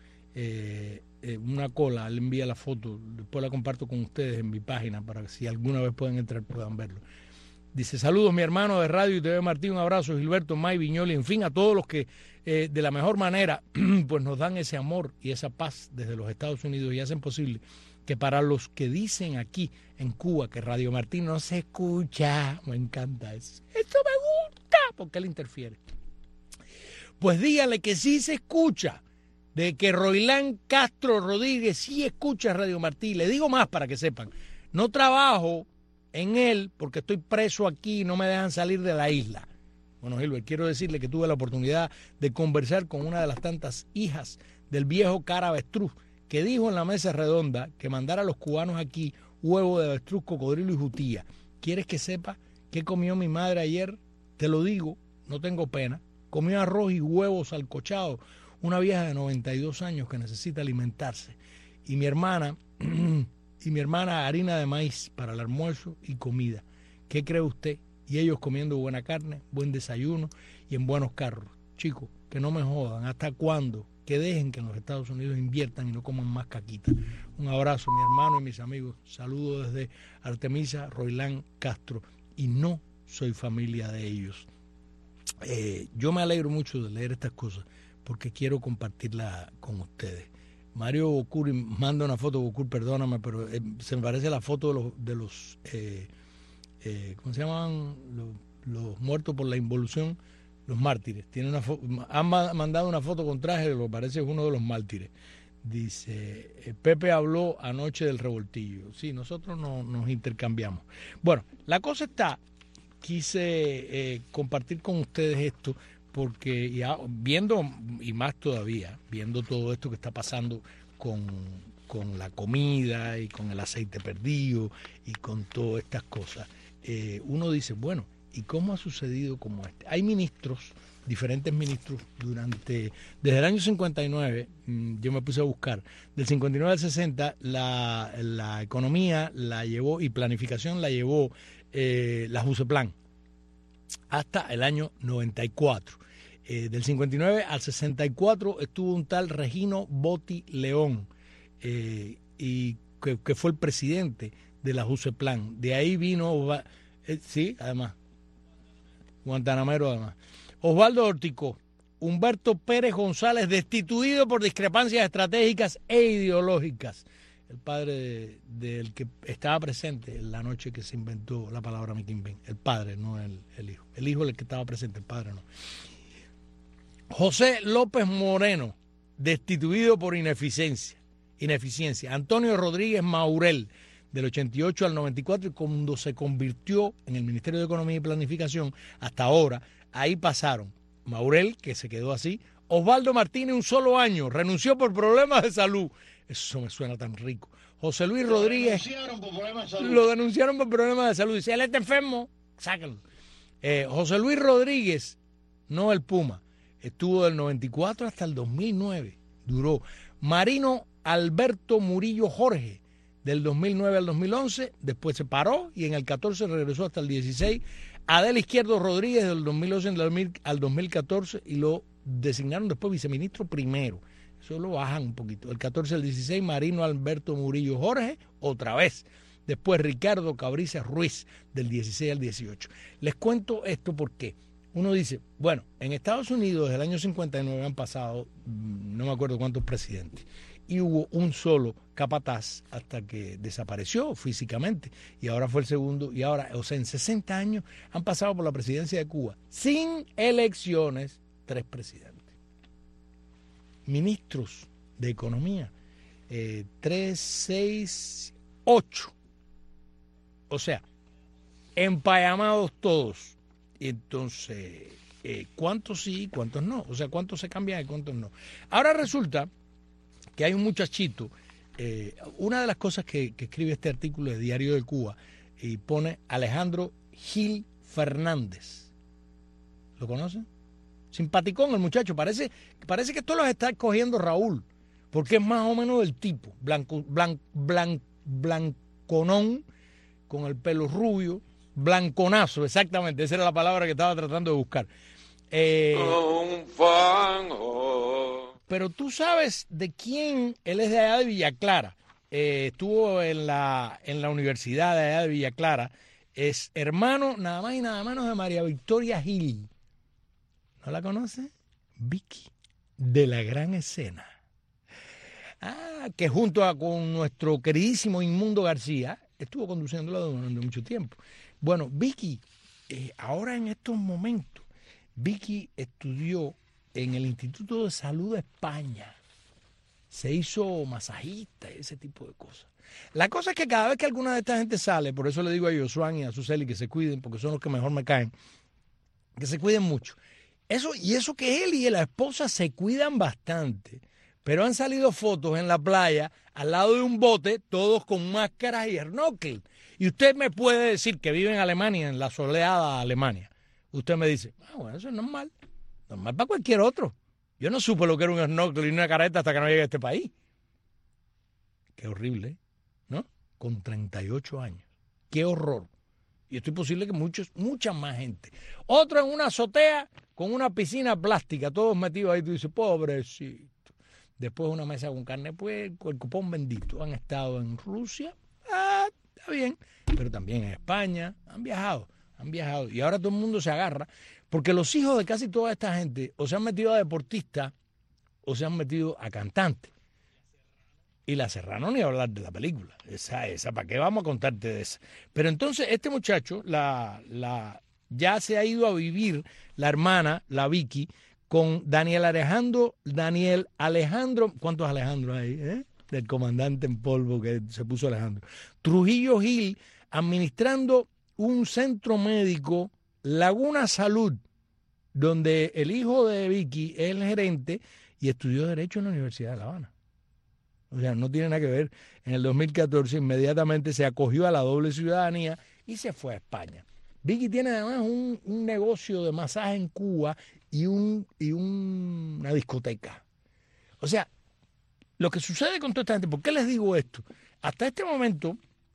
Una cola, le envía la foto, después la comparto con ustedes en mi página para que si alguna vez pueden entrar puedan verlo. Dice, saludos mi hermano de Radio y TV Martín, un abrazo Gilberto, May, Viñoli, en fin, a todos los que de la mejor manera pues nos dan ese amor y esa paz desde los Estados Unidos y hacen posible que para los que dicen aquí en Cuba que Radio Martín no se escucha, me encanta eso me gusta, porque él interfiere. Pues dígale que sí se escucha, de que Roilán Castro Rodríguez sí escucha Radio Martín. Le digo más para que sepan, no trabajo en él porque estoy preso aquí y no me dejan salir de la isla. Bueno, Gilbert, quiero decirle que tuve la oportunidad de conversar con una de las tantas hijas del viejo cara avestruz que dijo en la mesa redonda que mandara a los cubanos aquí huevo de avestruz, cocodrilo y jutía. ¿Quieres que sepa qué comió mi madre ayer? Te lo digo, no tengo pena. Comió arroz y huevos salcochados, una vieja de 92 años que necesita alimentarse. Y mi hermana harina de maíz para el almuerzo y comida. ¿Qué cree usted? Y ellos comiendo buena carne, buen desayuno y en buenos carros. Chicos, que no me jodan. ¿Hasta cuándo? Que dejen que en los Estados Unidos inviertan y no coman más caquita. Un abrazo, mi hermano y mis amigos. Saludos desde Artemisa Roilán Castro. Y no soy familia de ellos. Yo me alegro mucho de leer estas cosas porque quiero compartirlas con ustedes. Mario Bocur manda una foto, Bocur, perdóname, pero se me parece la foto de los ¿cómo se llaman? Los muertos por la involución, los mártires. Tiene han mandado una foto con traje, lo parece uno de los mártires. Dice, Pepe habló anoche del revoltillo. Sí, nosotros nos intercambiamos. Bueno, la cosa está, quise compartir con ustedes esto, porque ya viendo, y más todavía, viendo todo esto que está pasando con la comida y con el aceite perdido y con todas estas cosas, uno dice, bueno, ¿y cómo ha sucedido como este? Hay ministros, diferentes ministros, desde el año 59, yo me puse a buscar, del 59 al 60, la economía la llevó y planificación la llevó la Juseplan, hasta el año 94. Del 59 al 64 estuvo un tal Regino Botti León, y que fue el presidente de la Juseplan. De ahí vino, sí, además, Guantanamero además. Osvaldo Ortico, Humberto Pérez González, destituido por discrepancias estratégicas e ideológicas. El padre del que estaba presente la noche que se inventó la palabra Miquimbén. El padre, no el hijo. El hijo es el que estaba presente, el padre no. José López Moreno, destituido por ineficiencia. Antonio Rodríguez Maurel, del 88 al 94, y cuando se convirtió en el Ministerio de Economía y Planificación, hasta ahora, ahí pasaron Maurel, que se quedó así, Osvaldo Martínez, un solo año, renunció por problemas de salud. Eso me suena tan rico. José Luis Rodríguez. Lo denunciaron por problemas de salud. Dice, él está enfermo, sáquenlo. José Luis Rodríguez, no el Puma, estuvo del 94 hasta el 2009, duró. Marino Alberto Murillo Jorge, del 2009 al 2011, después se paró y en el 14 regresó hasta el 16. Adel Izquierdo Rodríguez del 2011 al 2014 y lo designaron después viceministro primero. Eso lo bajan un poquito. El 14 al 16, Marino Alberto Murillo Jorge, otra vez. Después Ricardo Cabrices Ruiz del 16 al 18. Les cuento esto porque uno dice, bueno, en Estados Unidos desde el año 59 han pasado, no me acuerdo cuántos presidentes, y hubo un solo capataz hasta que desapareció físicamente, y ahora fue el segundo, y ahora, o sea, en 60 años han pasado por la presidencia de Cuba, sin elecciones, 3 presidentes. Ministros de Economía, 3, 6, 8. O sea, empayamados todos. Entonces, ¿cuántos sí, cuántos no? O sea, ¿cuántos se cambian y cuántos no? Ahora resulta que hay un muchachito, una de las cosas que escribe este artículo de Diario de Cuba, y pone Alejandro Gil Fernández. ¿Lo conocen? Simpaticón el muchacho, parece que todos los está escogiendo Raúl, porque es más o menos del tipo, blanconón, con el pelo rubio, blanconazo, exactamente, esa era la palabra que estaba tratando de buscar. Pero tú sabes de quién, él es de allá de Villa Clara, estuvo en la universidad de allá de Villa Clara, es hermano nada más y nada menos de María Victoria Gil. ¿No la conoce? Vicky, de La Gran Escena. Que junto con nuestro queridísimo Inmundo García, estuvo conduciéndola durante mucho tiempo. Bueno, Vicky, ahora en estos momentos, Vicky estudió en el Instituto de Salud de España. Se hizo masajista y ese tipo de cosas. La cosa es que cada vez que alguna de esta gente sale, por eso le digo a Josuán y a Suseli que se cuiden, porque son los que mejor me caen, que se cuiden mucho. Eso que él y la esposa se cuidan bastante, pero han salido fotos en la playa al lado de un bote, todos con máscaras y snorkel. Y usted me puede decir que vive en Alemania, en la soleada Alemania. Usted me dice, bueno, eso es normal para cualquier otro. Yo no supe lo que era un snorkel y una careta hasta que no llegué a este país. Qué horrible, ¿no? Con 38 años. Qué horror. Y esto es posible que mucha más gente. Otro en una azotea con una piscina plástica, todos metidos ahí. Tú dices, pobrecito. Después una mesa con carne, pues el cupón bendito. Han estado en Rusia, está bien. Pero también en España, han viajado. Y ahora todo el mundo se agarra. Porque los hijos de casi toda esta gente o se han metido a deportistas o se han metido a cantantes. Y La Serrano ni hablar de la película. Esa, ¿para qué vamos a contarte de esa? Pero entonces este muchacho ya se ha ido a vivir, la hermana, la Vicky, con Daniel Alejandro, ¿cuántos Alejandros hay? Del comandante en polvo que se puso Alejandro. Trujillo Gil, administrando un centro médico, Laguna Salud, donde el hijo de Vicky es el gerente y estudió Derecho en la Universidad de La Habana. O sea, no tiene nada que ver. En el 2014 inmediatamente se acogió a la doble ciudadanía y se fue a España. Vicky tiene además un negocio de masaje en Cuba y una discoteca. O sea, lo que sucede con toda esta gente, ¿por qué les digo esto? Hasta este momento,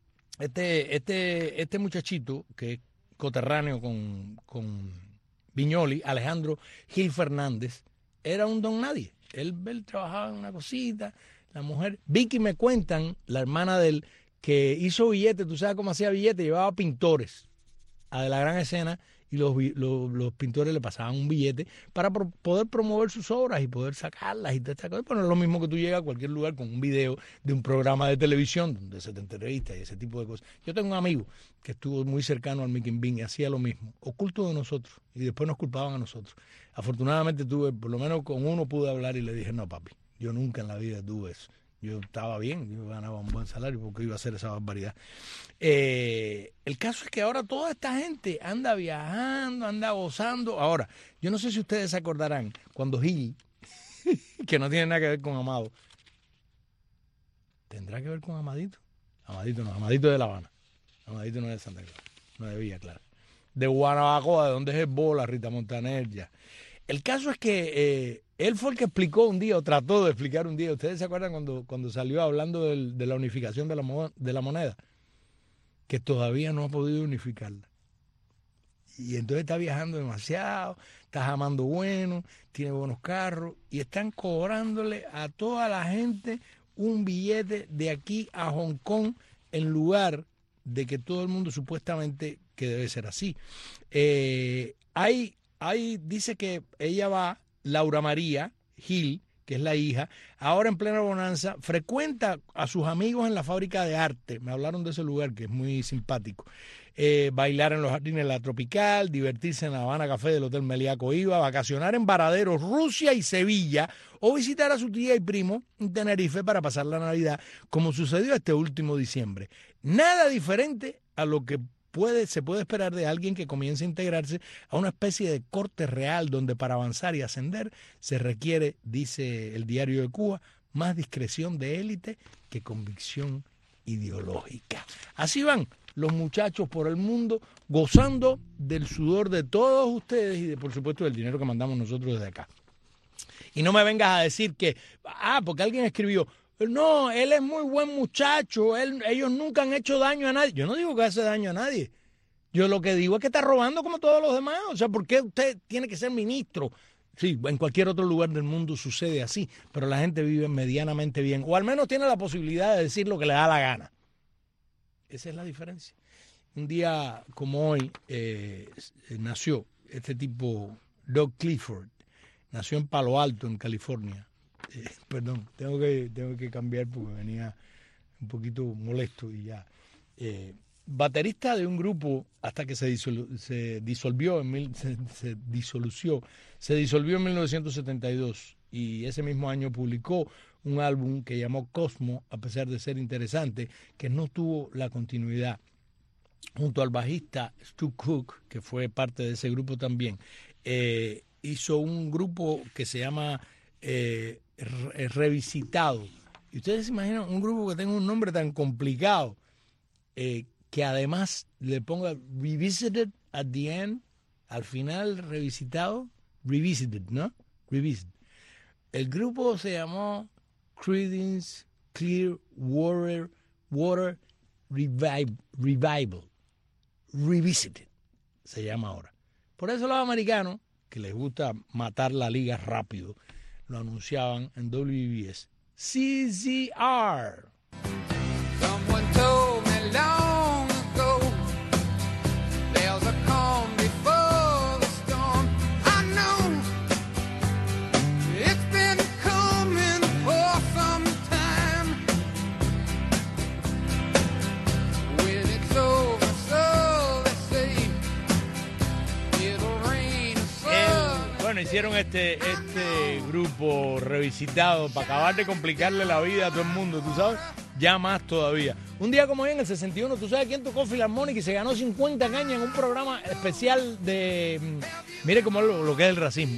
este muchachito, que es coterráneo con Viñoli, Alejandro Gil Fernández, era un don nadie. Él trabajaba en una cosita. La mujer, Vicky me cuentan, la hermana de él, que hizo billetes, tú sabes cómo hacía billetes, llevaba pintores a La Gran Escena y los pintores le pasaban un billete para poder promover sus obras y poder sacarlas y todas estas cosas. Pero no es lo mismo que tú llegas a cualquier lugar con un video de un programa de televisión donde se te entrevista y ese tipo de cosas. Yo tengo un amigo que estuvo muy cercano al Mickey Bean y hacía lo mismo, oculto de nosotros, y después nos culpaban a nosotros. Afortunadamente por lo menos con uno pude hablar y le dije, no papi, yo nunca en la vida tuve eso. Yo estaba bien, yo ganaba un buen salario porque iba a hacer esa barbaridad. El caso es que ahora toda esta gente anda viajando, anda gozando. Ahora, yo no sé si ustedes se acordarán cuando Gil, que no tiene nada que ver con Amado, ¿tendrá que ver con Amadito? Amadito no, Amadito de La Habana. Amadito no es de Santa Clara, no es de Villa Clara. De Guanabacoa, de donde es el Bola, Rita Montaner, ya. El caso es que él fue el que explicó un día, o trató de explicar un día. ¿Ustedes se acuerdan cuando salió hablando de la unificación de la moneda? Que todavía no ha podido unificarla. Y entonces está viajando demasiado, está jamando bueno, tiene buenos carros, y están cobrándole a toda la gente un billete de aquí a Hong Kong, en lugar de que todo el mundo supuestamente que debe ser así. Dice que ella va, Laura María Gil, que es la hija, ahora en plena bonanza, frecuenta a sus amigos en la fábrica de arte. Me hablaron de ese lugar que es muy simpático. Bailar en los jardines de la Tropical, divertirse en la Habana Café del Hotel Meliá Coiba, vacacionar en Varadero, Rusia y Sevilla, o visitar a su tía y primo en Tenerife para pasar la Navidad, como sucedió este último diciembre. Nada diferente a lo que se puede esperar de alguien que comience a integrarse a una especie de corte real donde para avanzar y ascender se requiere, dice el Diario de Cuba, más discreción de élite que convicción ideológica. Así van los muchachos por el mundo gozando del sudor de todos ustedes y por supuesto del dinero que mandamos nosotros desde acá. Y no me vengas a decir que, porque alguien escribió, no, él es muy buen muchacho, ellos nunca han hecho daño a nadie. Yo no digo que hace daño a nadie. Yo lo que digo es que está robando como todos los demás. O sea, ¿por qué usted tiene que ser ministro? Sí, en cualquier otro lugar del mundo sucede así, pero la gente vive medianamente bien, o al menos tiene la posibilidad de decir lo que le da la gana. Esa es la diferencia. Un día como hoy nació este tipo, Doug Clifford, nació en Palo Alto, en California. Perdón, tengo que cambiar porque venía un poquito molesto y ya. Baterista de un grupo hasta que se disolvió en 1972 y ese mismo año publicó un álbum que llamó Cosmo, a pesar de ser interesante, que no tuvo la continuidad. Junto al bajista Stu Cook, que fue parte de ese grupo también, hizo un grupo que se llama Revisitado. Y ustedes se imaginan un grupo que tenga un nombre tan complicado, que además le ponga Revisited at the end, al final revisitado, Revisited, ¿no? Revisited. El grupo se llamó Creedence Clearwater Revival. Revisited se llama ahora. Por eso los americanos, que les gusta matar la liga rápido, lo anunciaban en WBS. CZR. Someone told me long ago there's a calm before the storm. I know it's been coming for some time. When it's over, so they say, it'll rain sun. Bueno, hicieron este grupo revisitado para acabar de complicarle la vida a todo el mundo, ¿tú sabes? Ya más todavía. Un día como hoy, en el 61, ¿tú sabes quién tocó filarmónica y se ganó 50 cañas en un programa especial de... Mire cómo es lo que es el racismo.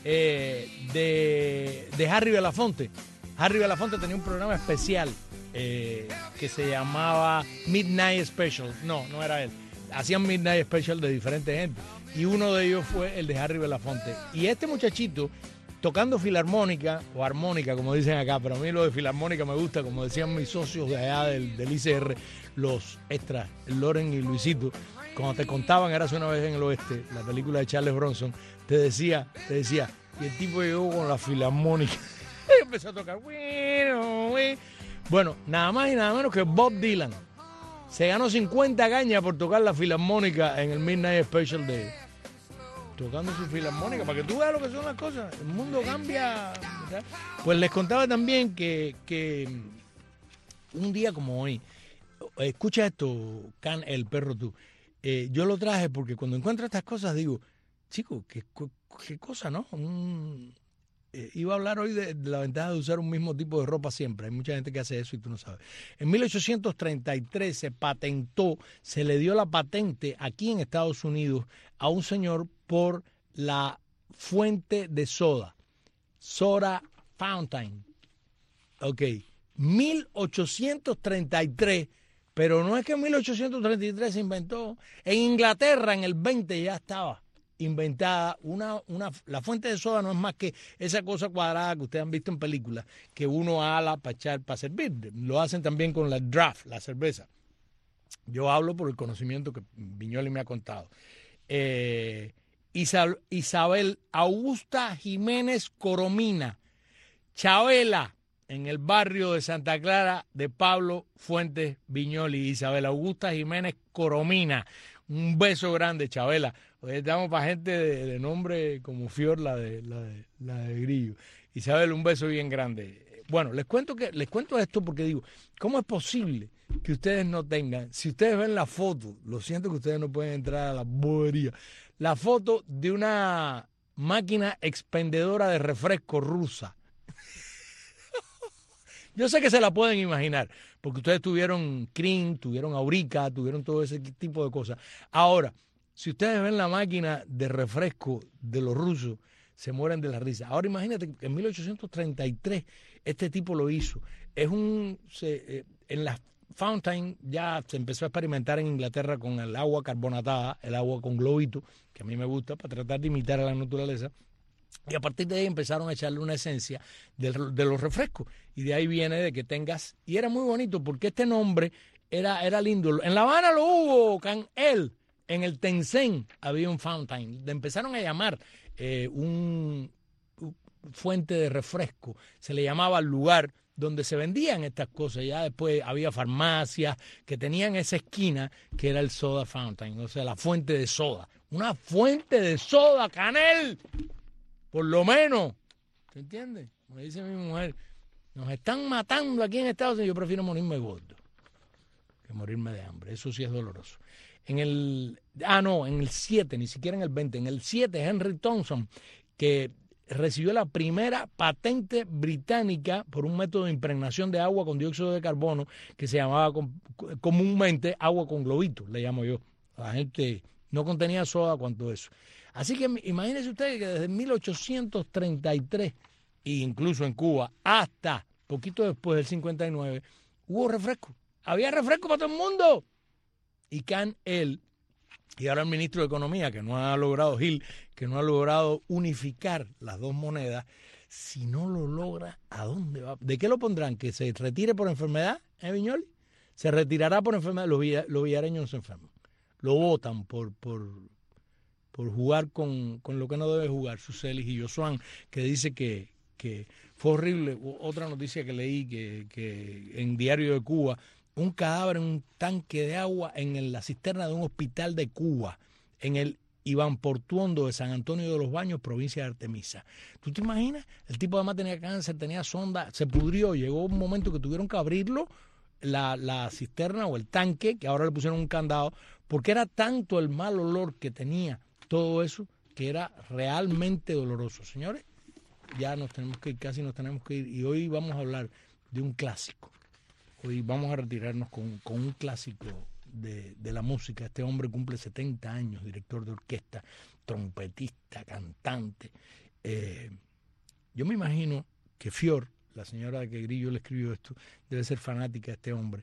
De Harry Belafonte. Harry Belafonte tenía un programa especial que se llamaba Midnight Special. No era él. Hacían Midnight Special de diferentes gente. Y uno de ellos fue el de Harry Belafonte. Y este muchachito, tocando filarmónica, o armónica, como dicen acá, pero a mí lo de filarmónica me gusta, como decían mis socios de allá del ICR, los extras, Loren y Luisito, cuando te contaban Érase una vez en el oeste, la película de Charles Bronson, te decía, y el tipo llegó con la filarmónica y empezó a tocar. Bueno, nada más y nada menos que Bob Dylan se ganó 50 cañas por tocar la filarmónica en el Midnight Special de... Tocando su filarmónica, para que tú veas lo que son las cosas. El mundo cambia, ¿verdad? Pues les contaba también que un día como hoy, escucha esto, Can, el perro tú. Yo lo traje porque cuando encuentro estas cosas digo, chico, qué cosa, ¿no? Iba a hablar hoy de la ventaja de usar un mismo tipo de ropa siempre. Hay mucha gente que hace eso y tú no sabes. En 1833 se le dio la patente aquí en Estados Unidos a un señor por la fuente de soda Fountain. Ok, 1833, pero no es que en 1833 se inventó. En Inglaterra en el 20 ya estaba. inventada, la fuente de soda no es más que esa cosa cuadrada que ustedes han visto en películas, que uno ala para servir. Lo hacen también con la draft, la cerveza. Yo hablo por el conocimiento que Viñoly me ha contado. Isabel Augusta Jiménez Coromina, Chabela, en el barrio de Santa Clara de Pablo Fuentes Viñoly. Isabel Augusta Jiménez Coromina. Un beso grande, Chabela. Hoy estamos para gente de nombre como Fior, la de Grillo. Isabel, un beso bien grande. Bueno, les cuento esto porque digo, ¿cómo es posible que ustedes no tengan? Si ustedes ven la foto, lo siento que ustedes no pueden entrar a la bobería, la foto de una máquina expendedora de refresco rusa. Yo sé que se la pueden imaginar, porque ustedes tuvieron Krim, tuvieron Aurica, tuvieron todo ese tipo de cosas. Ahora, si ustedes ven la máquina de refresco de los rusos, se mueren de la risa. Ahora imagínate que en 1833 este tipo lo hizo. En la Fountain ya se empezó a experimentar en Inglaterra con el agua carbonatada, el agua con globito, que a mí me gusta para tratar de imitar a la naturaleza. Y a partir de ahí empezaron a echarle una esencia de los refrescos. Y de ahí viene de que tengas... Y era muy bonito porque este nombre era lindo. En La Habana lo hubo, Can-El. En el Tencent había un fountain. Le empezaron a llamar un fuente de refresco. Se le llamaba al lugar donde se vendían estas cosas. Ya después había farmacias que tenían esa esquina que era el soda fountain. O sea, la fuente de soda. Una fuente de soda, Canel. Por lo menos, ¿se entiende? Como dice mi mujer, nos están matando aquí en Estados Unidos. Yo prefiero morirme gordo que morirme de hambre. Eso sí es doloroso. En el 7, ni siquiera en el 20. En el 7, Henry Thompson, que recibió la primera patente británica por un método de impregnación de agua con dióxido de carbono que se llamaba comúnmente agua con globito, le llamo yo. La gente no contenía soda cuanto eso. Así que imagínense ustedes que desde 1833, e incluso en Cuba, hasta poquito después del 59, hubo refresco. Había refresco para todo el mundo. Y Can-El, y ahora el ministro de Economía, que no ha logrado, Gil, que no ha logrado unificar las dos monedas, si no lo logra, ¿a dónde va? ¿De qué lo pondrán? ¿Que se retire por enfermedad, Viñoly? Se retirará por enfermedad. Los villareños no se enferman. Lo votan por jugar con lo que no debe jugar, Sucelis y Josuán, que dice que fue horrible. Otra noticia que leí que en Diario de Cuba, un cadáver en un tanque de agua en la cisterna de un hospital de Cuba, en el Iván Portuondo de San Antonio de los Baños, provincia de Artemisa. ¿Tú te imaginas? El tipo además tenía cáncer, tenía sonda, se pudrió, llegó un momento que tuvieron que abrirlo, la cisterna o el tanque, que ahora le pusieron un candado, porque era tanto el mal olor que tenía todo eso, que era realmente doloroso. Señores, ya nos tenemos que ir, casi nos tenemos que ir, y hoy vamos a hablar de un clásico. Hoy vamos a retirarnos con un clásico de la música. Este hombre cumple 70 años, director de orquesta, trompetista, cantante. Yo me imagino que Fior, la señora que Grillo le escribió esto, debe ser fanática de este hombre.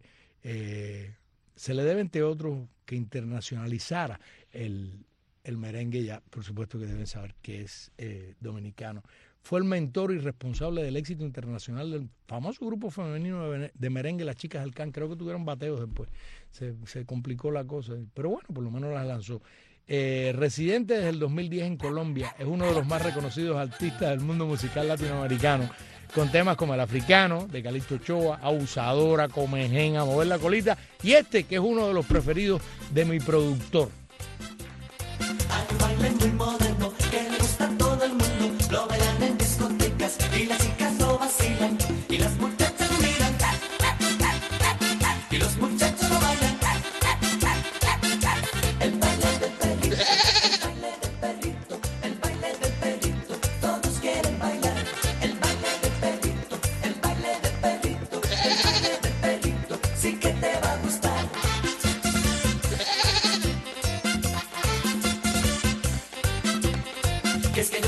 Se le debe, entre otros, que internacionalizara el merengue. Ya, por supuesto que deben saber que es dominicano. Fue el mentor y responsable del éxito internacional del famoso grupo femenino de merengue, las Chicas del Can. Creo que tuvieron bateos después. Se complicó la cosa, pero bueno, por lo menos las lanzó. Residente desde el 2010 en Colombia, es uno de los más reconocidos artistas del mundo musical latinoamericano, con temas como El Africano, de Calixto Ochoa, Abusadora, Comején, A Mover la Colita, y este, que es uno de los preferidos de mi productor. Hay un baile muy moderno que le gusta a todo el mundo, lo bailan en discotecas y las chicas lo vacilan y las muchachas lo miran y los muchachos lo bailan. El baile del perrito, el baile del perrito, el baile del perrito, todos quieren bailar. El baile del perrito, el baile del perrito, el baile del perrito, sí que te va a gustar. Que es que